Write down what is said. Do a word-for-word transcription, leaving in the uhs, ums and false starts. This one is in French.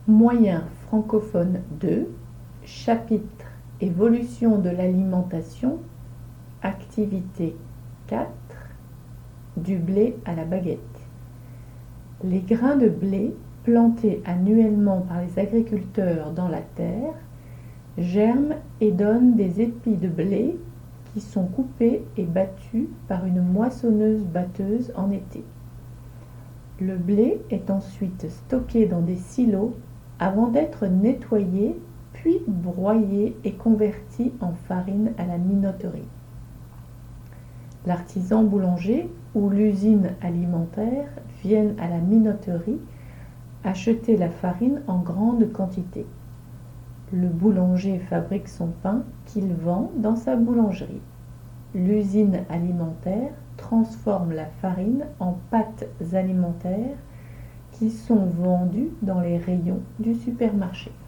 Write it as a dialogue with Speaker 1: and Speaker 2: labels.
Speaker 1: Moyen francophone deux, chapitre Évolution de l'alimentation, activité quatre, du blé à la baguette. Les grains de blé plantés annuellement par les agriculteurs dans la terre germent et donnent des épis de blé qui sont coupés et battus par une moissonneuse-batteuse en été. Le blé est ensuite stocké dans des silos avant d'être nettoyé, puis broyé et converti en farine à la minoterie. L'artisan boulanger ou l'usine alimentaire viennent à la minoterie acheter la farine en grande quantité. Le boulanger fabrique son pain qu'il vend dans sa boulangerie. L'usine alimentaire transforme la farine en pâtes alimentaires qui sont vendues dans les rayons du supermarché.